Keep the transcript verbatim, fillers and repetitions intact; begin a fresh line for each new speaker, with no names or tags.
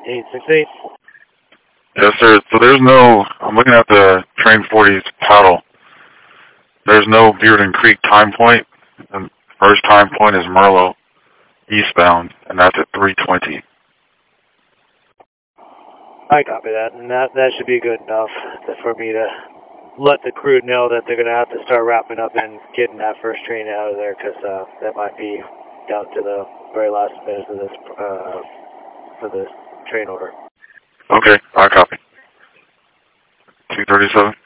eight six eight.
Yes, sir. So there's no, I'm looking at the Train forty's paddle. There's no Bearden Creek time point. The first time point is Merlo, eastbound, and that's at three twenty.
I copy that, and that, that should be good enough for me to let the crew know that they're going to have to start wrapping up and getting that first train out of there, because uh, that might be down to the very last minute of this, uh, for this train order.
Okay, I copy. two thirty-seven.